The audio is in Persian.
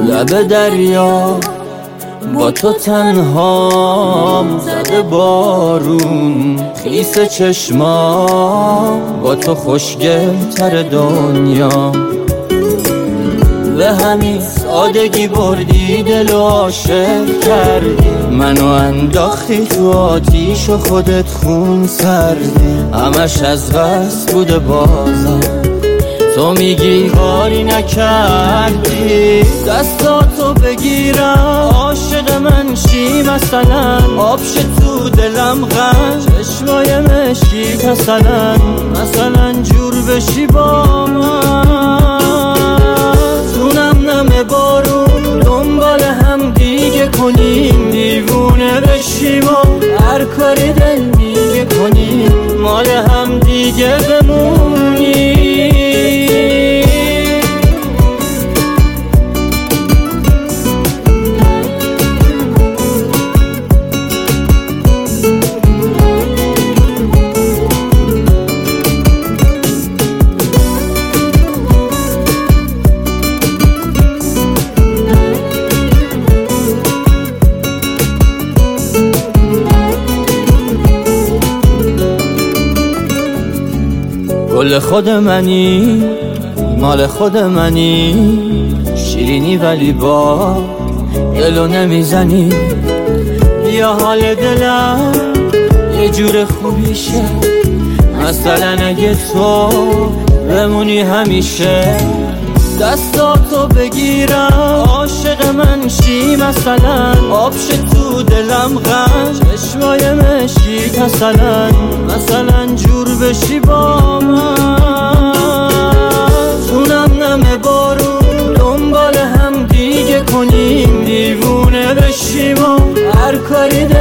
لب دریا با تو تنهام، زده بارون خیس چشمام، با تو خوشگل تر دنیا. به همین سادگی بردی دل و عاشق کردی منو، انداختی تو آتیش و خودت خون سردی. همش از قصد بوده بازم، تو میگی کاری نکردی. دستاتو بگیرم عاشق من شی مثلا، آبش تو دلم غم، چشمای مشکی مثلا جور بشی با من. تونم نم بارون دنبال هم دیگه کنیم، دیوونه بشیم و هر کاری دل میگه کنیم، مال هم دیگه بمونیم. گل خود منی، مال خود منی، شیرینی ولی با دلو نمیزنی. بیا حال دلم یه جور خوبیشه، مثلا اگه تو بمونی همیشه. دستاتو بگیرم عاشق من شی مثلا، آبش تو دلم غم، چشمای مشکی مثلا جور بشی با من. تونم نم بارون دنبال هم دیگه کنیم، دیوونه بشیم و هر کاری